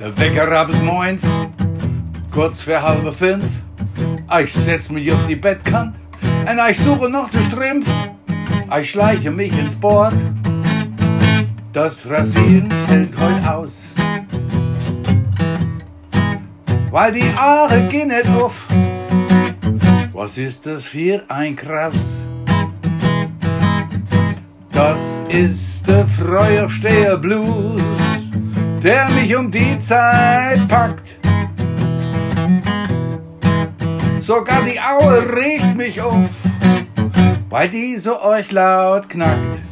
Der Wecker rappelt moins, kurz vor 4:30. Ich setz mich auf die Bettkant und ich suche noch den Strümpf. Ich schleiche mich ins Bord, das Rasieren fällt heut aus. Weil die Haare gehen nicht auf. Was ist das für ein Kraus? Das ist der Frühaufsteher Blues, der mich um die Zeit packt. Sogar die Aue regt mich auf, weil die so euch laut knackt.